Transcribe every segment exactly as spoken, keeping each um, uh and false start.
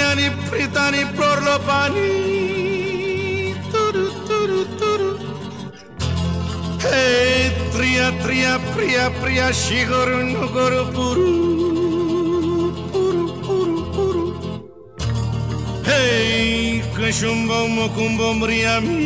प्रियानी प्रीतानी प्रलोपानी तुरु तुरु तुरु हे त्रिया त्रिया प्रिया प्रिया शिगोरु नुगोरु पुरु पुरु पुरु पुरु हे कशुम्बो मुकुम्बो मरियामी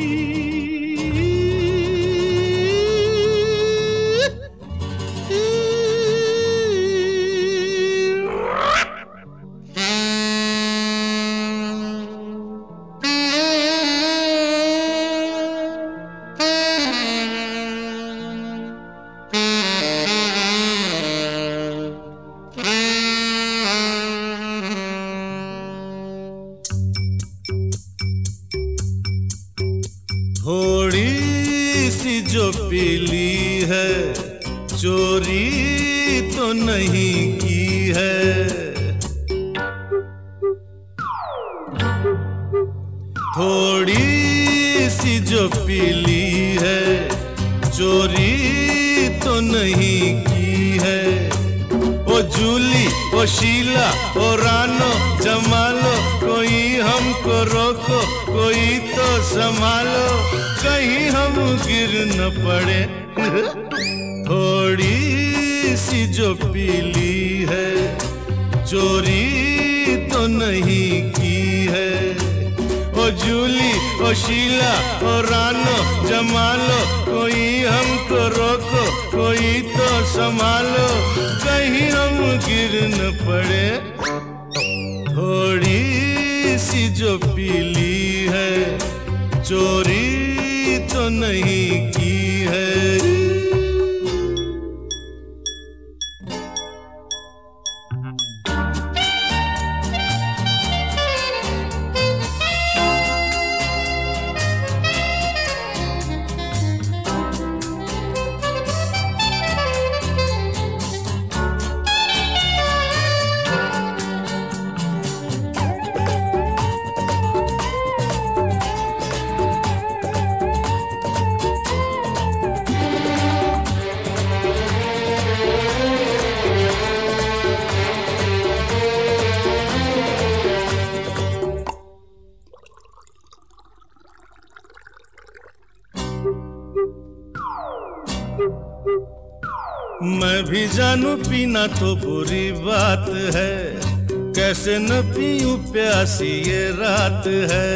थोड़ी सी जो पीली है चोरी तो नहीं की है, थोड़ी सी जो पीली है चोरी तो नहीं की है। ओ जूली ओ शीला ओ रानो जमालो, कोई हमको रोको कोई तो संभालो, कहीं हम गिर न पड़े। थोड़ी सी जो पीली है चोरी तो नहीं की है। ओ जूली ओ शीला ओ रानो जमालो, कोई हमको रोको कोई तो संभालो, कहीं हम गिर न पड़े। थोड़ी सी जो पीली है चोरी तो नहीं की है। मैं भी जानू पीना तो बुरी बात है, कैसे न पीऊं प्यासी ये रात है।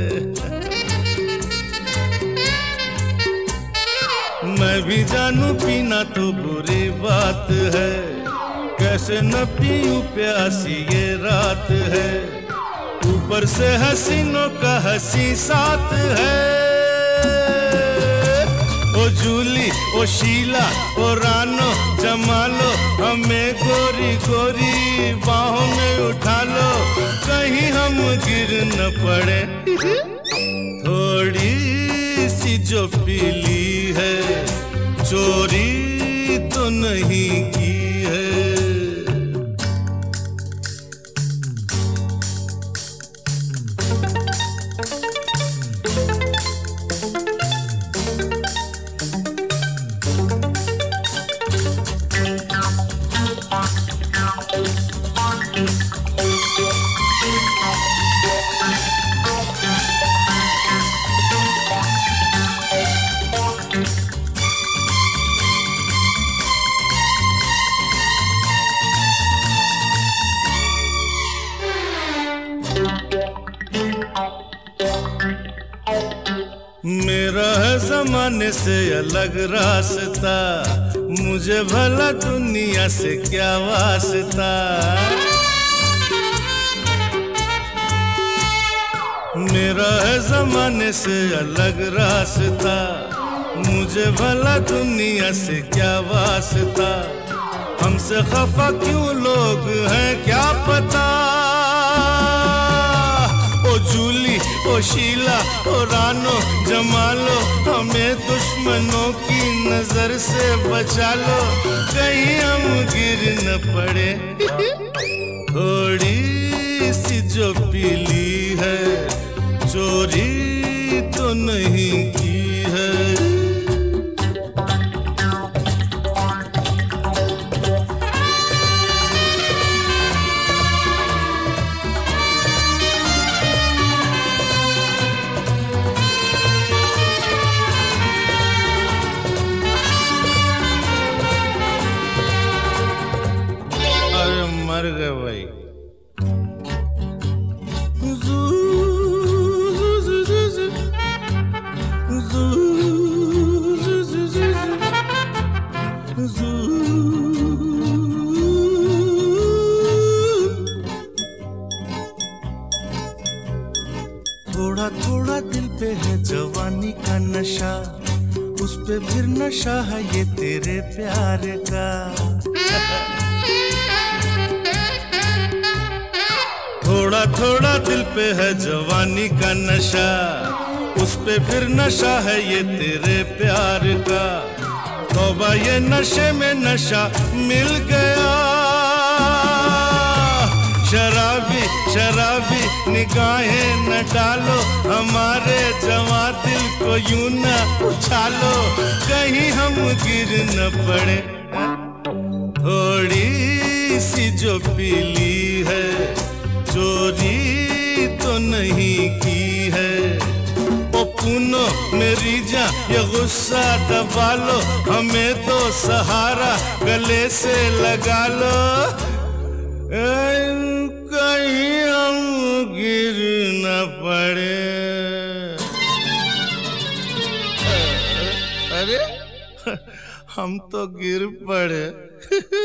मैं भी जानू पीना तो बुरी बात है, कैसे न पीऊं प्यासी ये रात है। ऊपर से हसीनों का हंसी साथ है। ओ जूली ओ शीला ओ रानो जमालो, हमें गोरी गोरी बाहों में उठा लो, कहीं हम गिर न पड़े। थोड़ी सी जो पीली है चोरी तो नहीं की है। मेरा है जमाने से अलग रास्ता, मुझे भला दुनिया से क्या वास्ता। मेरा है जमाने से अलग रास्ता, मुझे भला दुनिया से क्या वास्ता। हमसे खफा क्यों लोग हैं क्या पता। ओ जूली ओ शीला ओ रानो जमालो, हमें दुश्मनों की नजर से बचा लो, कहीं हम गिर न पड़े। थोड़ी सी जो पीली है चोरी तो नहीं की है। उस पे फिर नशा है ये तेरे प्यार का। थोड़ा थोड़ा दिल पे है जवानी का नशा, उस पे फिर नशा है ये तेरे प्यार का। तौबा ये नशे में नशा मिल गया, शराबी शराबी निगाहें न डालो, हमारे जवां दिल को यूं न उछालो, कहीं हम गिर न पड़े। थोड़ी सी जो पीली है चोरी तो नहीं की है, ओ पुनो मेरी जा ये गुस्सा दबा लो, हमें तो सहारा गले से लगा लो, कहीं हम गिर न पड़े। अरे हम तो गिर पड़े।